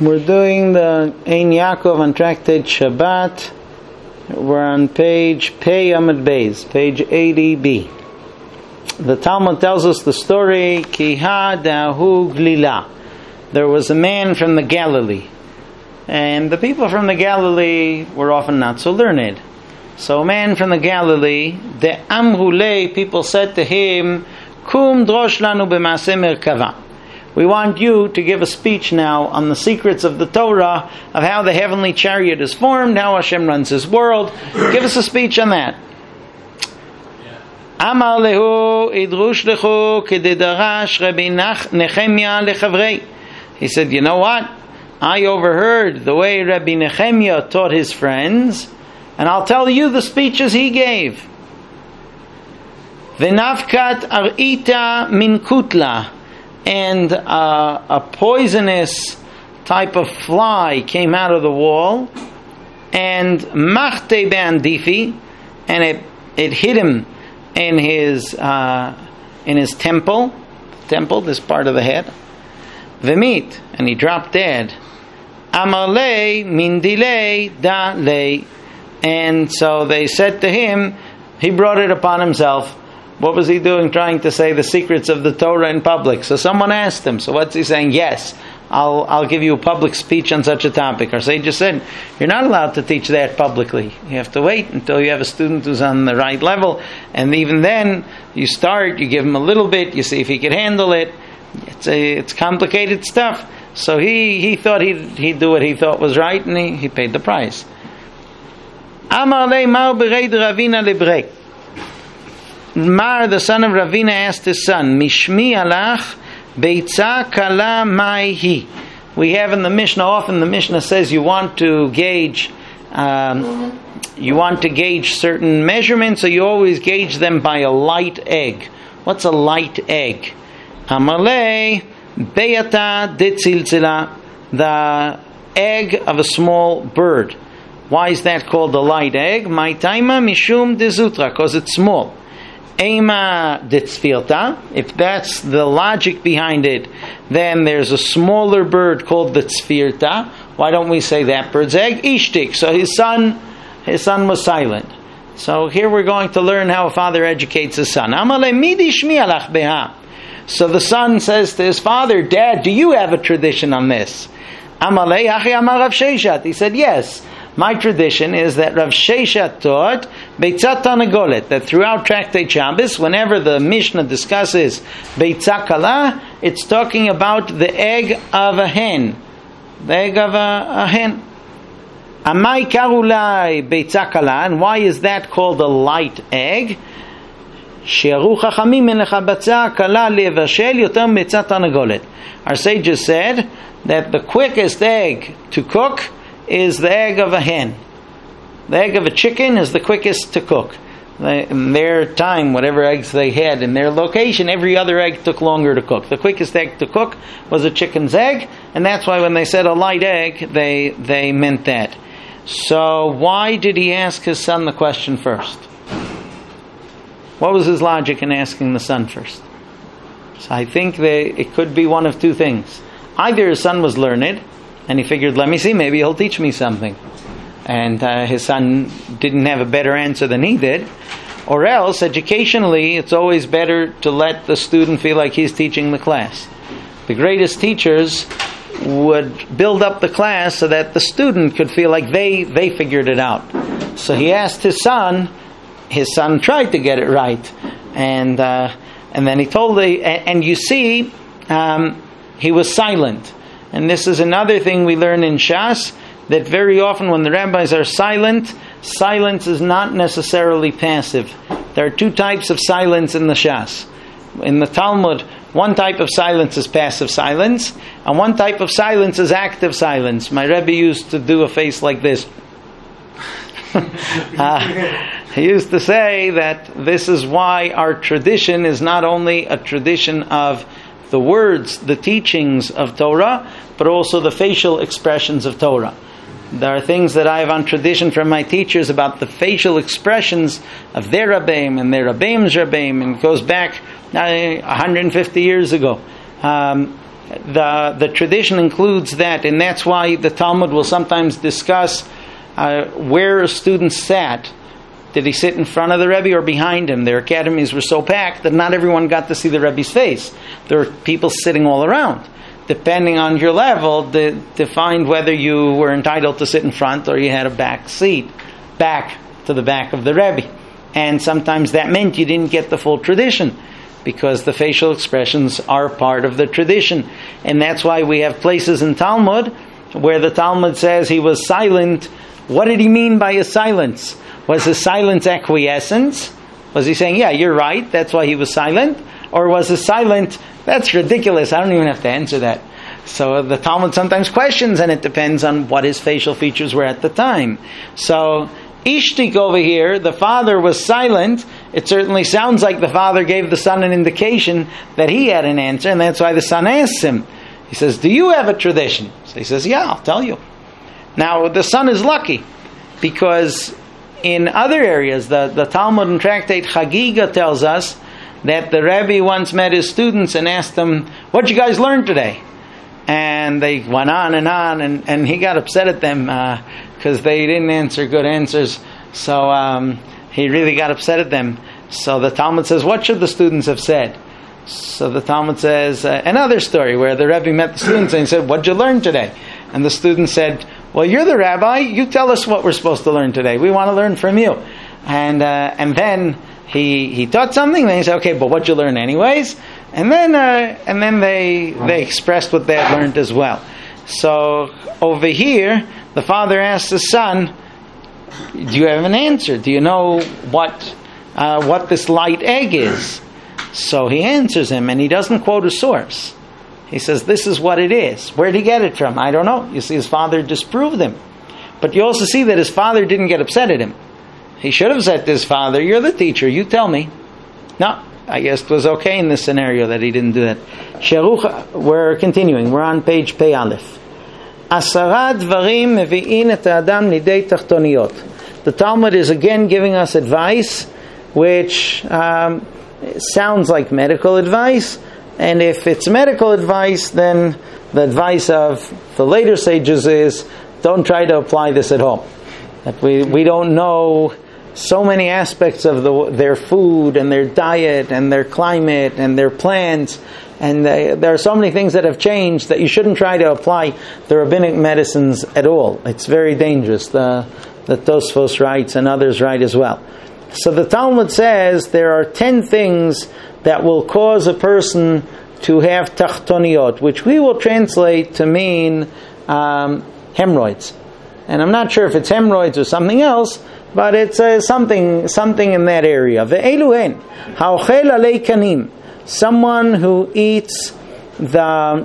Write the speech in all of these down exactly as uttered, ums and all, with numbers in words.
We're doing the Ein Yaakov on Tractate Shabbat. We're on page Pei Amud Beis, page eighty b. The Talmud tells us the story, Ki ha dahu glila. There was a man from the Galilee. And the people from the Galilee were often not so learned. So a man from the Galilee, the Amhule, people said to him, Kum drosh lanu b'maaseh merkava. We want you to give a speech now on the secrets of the Torah, of how the heavenly chariot is formed, how Hashem runs His world. Give us a speech on that. Amar lehu idrush lechu kedidarash Rabbi Nechemia lechavrei. He said, you know what? I overheard the way Rabbi Nechemia taught his friends, and I'll tell you the speeches he gave. V'nafkat ar'ita min kutla. And uh, a poisonous type of fly came out of the wall, and machte be'andifi, and it it hit him in his uh, in his temple, temple, this part of the head. V'mit, and he dropped dead. Amarle min dilei da lei, and so they said to him, he brought it upon himself. What was he doing, trying to say the secrets of the Torah in public? So someone asked him, so what's he saying? Yes, I'll I'll give you a public speech on such a topic. Our sage just said, you're not allowed to teach that publicly. You have to wait until you have a student who's on the right level. And even then, you start, you give him a little bit, you see if he can handle it. It's a, it's complicated stuff. So he, he thought he'd, he'd do what he thought was right, and he, he paid the price. Amar le mar bereid Ravina lebrei. Mar, the son of Ravina, asked his son, Mishmi alach beitza kala maihi. We have in the Mishnah, often the Mishnah says you want to gauge, um, you want to gauge certain measurements, so you always gauge them by a light egg. What's a light egg? Amalei beyata detzilzila, the egg of a small bird. Why is that called a light egg? My taima mishum dezutra, because it's small. Ema ditzfirta, if that's the logic behind it, then there's a smaller bird called the tzfirta. Why don't we say that bird's egg? Ishtik. So his son, his son was silent. So here we're going to learn how a father educates his son. Amale midi shmi alach beha. So the son says to his father, Dad, do you have a tradition on this? Amale achi amar Rav Sheishat. He said, yes. My tradition is that Rav Sheishat taught Beitzat Tanagolet, that throughout Tractate Shabbos, whenever the Mishnah discusses Beitzah Kala, it's talking about the egg of a hen. The egg of a, a hen. Amai Karulai Beitzah Kala, and why is that called a light egg? She'aru Chachamim en lechabatzah kala levashel yoter Beitzat Tanagolet. Our sages said that the quickest egg to cook is the egg of a hen. The egg of a chicken is the quickest to cook. In their time, whatever eggs they had in their location, every other egg took longer to cook. The quickest egg to cook was a chicken's egg, and that's why when they said a light egg, they, they meant that. So why did he ask his son the question first? What was his logic in asking the son first? So I think they, it could be one of two things. Either his son was learned, and he figured, let me see, maybe he'll teach me something. And uh, his son didn't have a better answer than he did. Or else, educationally, it's always better to let the student feel like he's teaching the class. The greatest teachers would build up the class so that the student could feel like they, they figured it out. So he asked his son, his son tried to get it right. And uh, and then he told the, and, and you see, um, he was silent. And this is another thing we learn in Shas, that very often when the rabbis are silent, silence is not necessarily passive. There are two types of silence in the Shas. In the Talmud, one type of silence is passive silence, and one type of silence is active silence. My Rebbe used to do a face like this. uh, he used to say that this is why our tradition is not only a tradition of the words, the teachings of Torah, but also the facial expressions of Torah. There are things that I have on tradition from my teachers about the facial expressions of their Rabbeim and their Rabbeim's Rabbeim, and it goes back uh, one hundred fifty years ago. Um, the the tradition includes that, and that's why the Talmud will sometimes discuss uh, where a student sat. Did he sit in front of the Rebbe or behind him? Their academies were so packed that not everyone got to see the Rebbe's face. There were people sitting all around. Depending on your level, to, to find whether you were entitled to sit in front or you had a back seat, back to the back of the Rebbe. And sometimes that meant you didn't get the full tradition, because the facial expressions are part of the tradition. And that's why we have places in Talmud where the Talmud says he was silent. What did he mean by his silence? Was his silence acquiescence? Was he saying, yeah, you're right, that's why he was silent? Or was his silent, that's ridiculous, I don't even have to answer that. So the Talmud sometimes questions, and it depends on what his facial features were at the time. So Ishtik over here, the father was silent. It certainly sounds like the father gave the son an indication that he had an answer, and that's why the son asks him. He says, do you have a tradition? So he says, yeah, I'll tell you. Now the son is lucky, because in other areas, the, the Talmud and Tractate Chagiga tells us that the Rebbe once met his students and asked them, what'd you guys learn today? And they went on and on, and, and he got upset at them because uh, they didn't answer good answers. So um, he really got upset at them. So the Talmud says, what should the students have said? So the Talmud says, uh, another story where the Rebbe met the students and he said, what'd you learn today? And the students said, well, you're the rabbi, you tell us what we're supposed to learn today. We want to learn from you. And uh, and then he he taught something, then he said, okay, but what'd you learn anyways? And then uh, and then they they expressed what they had learned as well. So over here, the father asked the son, do you have an answer? Do you know what uh, what this light egg is? So he answers him, and he doesn't quote a source. He says, this is what it is. Where did he get it from? I don't know. You see, his father disproved him. But you also see that his father didn't get upset at him. He should have said to his father, you're the teacher, you tell me. No, I guess it was okay in this scenario that he didn't do that. Sheruch, we're continuing. We're on page Pei Aleph. Asara dvarim mevi'in et ha'adam lidei tachtoniyot. The Talmud is again giving us advice, which um, sounds like medical advice. And if it's medical advice, then the advice of the later sages is, don't try to apply this at home. That we, we don't know so many aspects of the, their food and their diet and their climate and their plants. And they, there are so many things that have changed that you shouldn't try to apply the rabbinic medicines at all. It's very dangerous. The, the Tosfos writes and others write as well. So the Talmud says there are ten things that will cause a person to have tachtoniot, which we will translate to mean um, hemorrhoids. And I'm not sure if it's hemorrhoids or something else, but it's uh, something something in that area. Ve'eluhen ha'ochel alei kanim, someone who eats the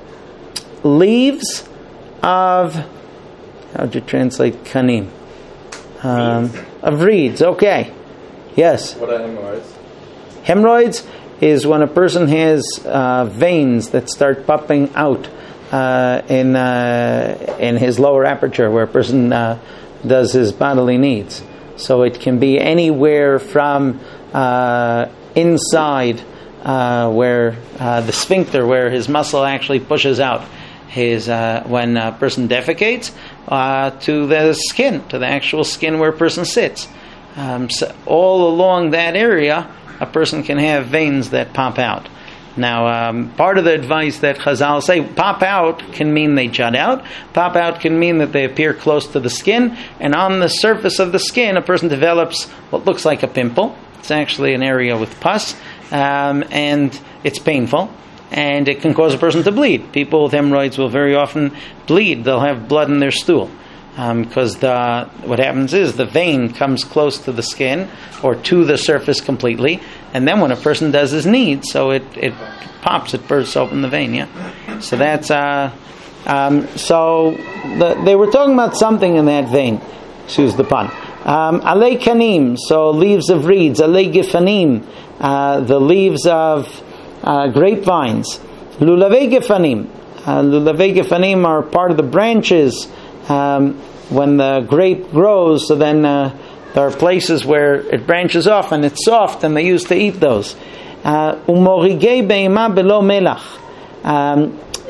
leaves of, how do you translate kanim? Um, of reeds, okay. Yes. What are hemorrhoids? Hemorrhoids is when a person has uh, veins that start popping out uh, in uh, in his lower aperture, where a person uh, does his bodily needs. So it can be anywhere from uh, inside, uh, where uh, the sphincter, where his muscle actually pushes out his uh, when a person defecates, uh, to the skin, to the actual skin where a person sits. Um, so all along that area, a person can have veins that pop out. Now, um, part of the advice that Chazal say, pop out can mean they jut out. Pop out can mean that they appear close to the skin, and on the surface of the skin, a person develops what looks like a pimple. It's actually an area with pus, um, and it's painful, and it can cause a person to bleed. People with hemorrhoids will very often bleed. They'll have blood in their stool. Because um, the what happens is the vein comes close to the skin or to the surface completely, and then when a person does his needs, so it, it pops, it bursts open the vein. Yeah, so that's uh, um, so the, they were talking about something in that vein. Excuse the pun. Um, alei kanim, so leaves of reeds. Alei gifanim, uh, the leaves of uh, grapevines. Lulavei gifanim, uh, lulavei gifanim are part of the branches. Um, when the grape grows, so then uh, there are places where it branches off and it's soft, and they used to eat those. Umorigei be'ima belo melach,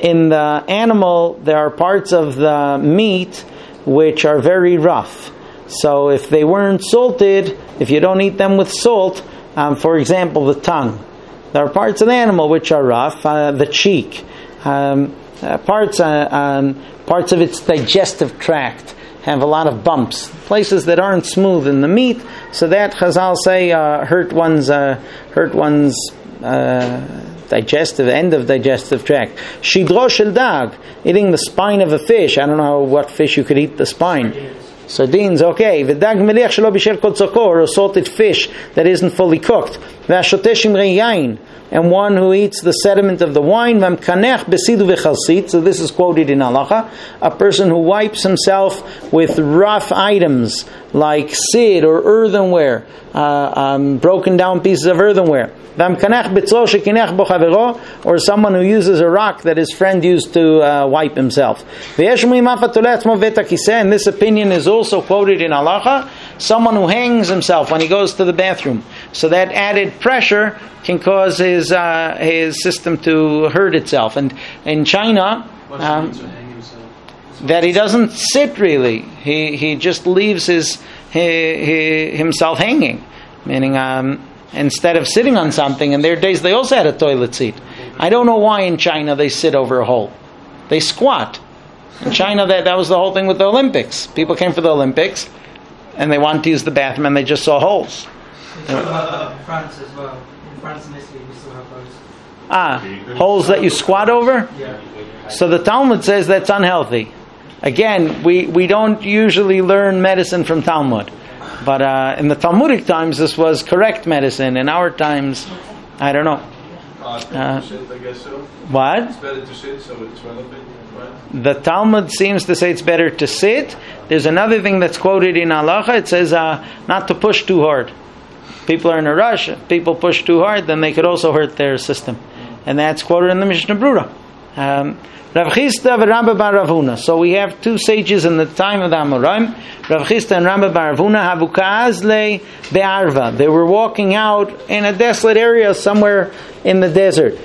in the animal, there are parts of the meat which are very rough. So if they weren't salted, if you don't eat them with salt, um, for example, the tongue, there are parts of the animal which are rough, uh, the cheek, um, uh, parts, uh, um, parts of its digestive tract have a lot of bumps, places that aren't smooth in the meat. So that Chazal say uh, hurt one's uh, hurt one's uh, digestive end of digestive tract. Shidro shel dag, eating the spine of a fish. I don't know what fish you could eat the spine. Sardines, okay. V'dag melech shelo bishel kol tzoko, or a salted fish that isn't fully cooked. V'ashotesh imrei yain, and one who eats the sediment of the wine. V'amkanech besidu v'chalsit. So this is quoted in halacha. A person who wipes himself with rough items like sid or earthenware, uh, um, broken down pieces of earthenware. Or someone who uses a rock that his friend used to uh, wipe himself. And this opinion is also quoted in halacha. Someone who hangs himself when he goes to the bathroom. So that added pressure can cause his uh, his system to hurt itself. And in China, um, that he doesn't sit really. He he just leaves his he, he, himself hanging, meaning. Um, Instead of sitting on something, in their days they also had a toilet seat. I don't know why in China they sit over a hole. They squat. In China, that, that was the whole thing with the Olympics. People came for the Olympics, and they wanted to use the bathroom, and they just saw holes. In uh, France as well. In France and Italy, we still have those. Ah, holes that you squat over? Yeah. So the Talmud says that's unhealthy. Again, we, we don't usually learn medicine from Talmud. But uh, in the Talmudic times, this was correct medicine. In our times, I don't know. Uh, what? It's better to sit, so it's relevant. The Talmud seems to say it's better to sit. There's another thing that's quoted in halacha. It says uh, not to push too hard. People are in a rush. If people push too hard, then they could also hurt their system. And that's quoted in the Mishnah Brura. Um, Rav Chisda and Rabba bar Rav Huna. So we have two sages in the time of the Amoraim, Rav Chisda and Rabba bar Rav Huna, Havukazle be'arva. They were walking out in a desolate area somewhere in the desert.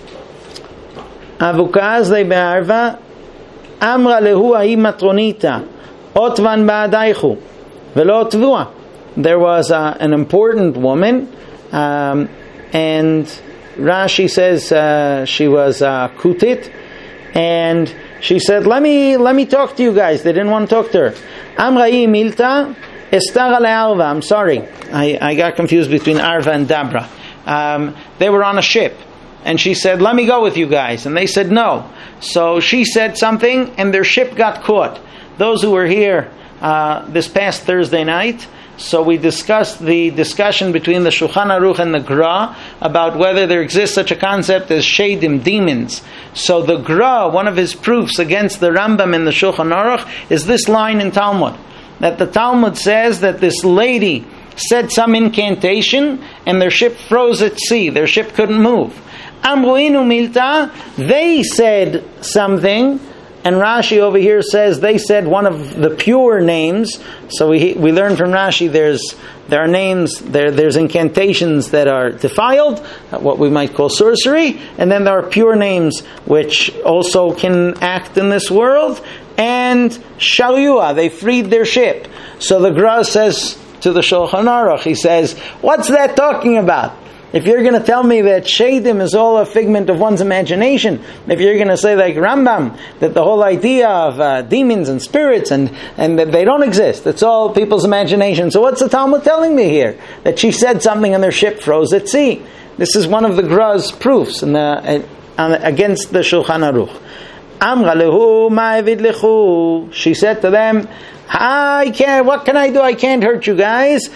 Havukazle be'arva, Amra lehu ahi matronita, otvan ba'adaichu, velo tvua. There was uh, an important woman, um, and Rashi says uh, she was uh, kutit. And she said, let me let me talk to you guys. They didn't want to talk to her. Amrai milta estara le'arva. I'm sorry. I, I got confused between Arva and Dabra. Um, they were on a ship. And she said, let me go with you guys. And they said, no. So she said something, and their ship got caught. Those who were here uh, this past Thursday night, so we discussed the discussion between the Shulchan Aruch and the Gra about whether there exists such a concept as Shadim, demons. So the Gra, one of his proofs against the Rambam in the Shulchan Aruch, is this line in Talmud. That the Talmud says that this lady said some incantation and their ship froze at sea. Their ship couldn't move. Amruinu milta, they said something. And Rashi over here says they said one of the pure names. So we we learn from Rashi there's there are names there there's incantations that are defiled, what we might call sorcery, and then there are pure names which also can act in this world. And Shalua, they freed their ship. So the Gra says to the Shulchan Aruch, he says, "What's that talking about? If you're going to tell me that Shadim is all a figment of one's imagination, if you're going to say like Rambam, that the whole idea of uh, demons and spirits and, and that they don't exist, it's all people's imagination. So what's the Talmud telling me here? That she said something and their ship froze at sea. This is one of the Gra's proofs in the, uh, against the Shulchan Aruch. Amra lehu ma'avid lechu. She said to them, I can't, what can I do? I can't hurt you guys.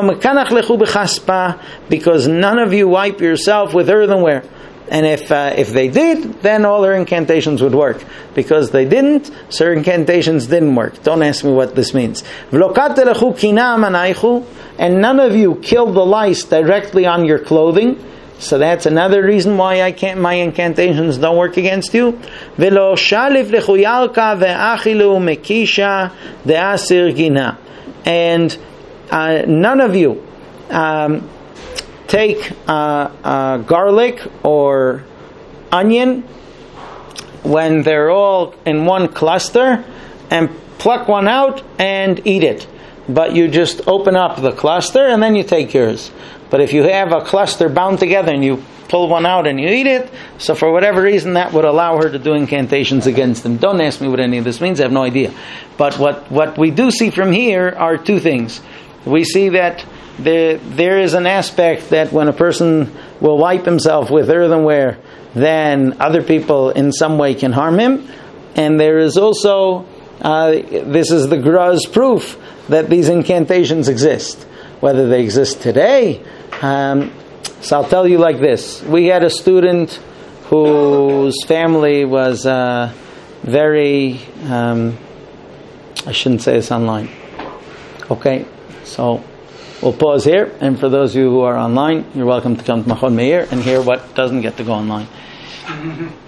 Because none of you wipe yourself with earthenware. And if uh, if they did, then all their incantations would work. Because they didn't, so incantations didn't work. Don't ask me what this means. And none of you killed the lice directly on your clothing. So that's another reason why I can't. My incantations don't work against you. And uh, none of you um, take uh, uh, garlic or onion when they're all in one cluster, and pluck one out and eat it. But you just open up the cluster and then you take yours. But if you have a cluster bound together and you pull one out and you eat it, so for whatever reason that would allow her to do incantations against them. Don't ask me what any of this means, I have no idea. But what, what we do see from here are two things. We see that there, there is an aspect that when a person will wipe himself with earthenware, then other people in some way can harm him. And there is also, uh, this is the Gra's proof that these incantations exist. Whether they exist today, um, so I'll tell you like this. We had a student whose family was uh, very, um, I shouldn't say this online. Okay, so we'll pause here. And for those of you who are online, you're welcome to come to Machon Meir and hear what doesn't get to go online.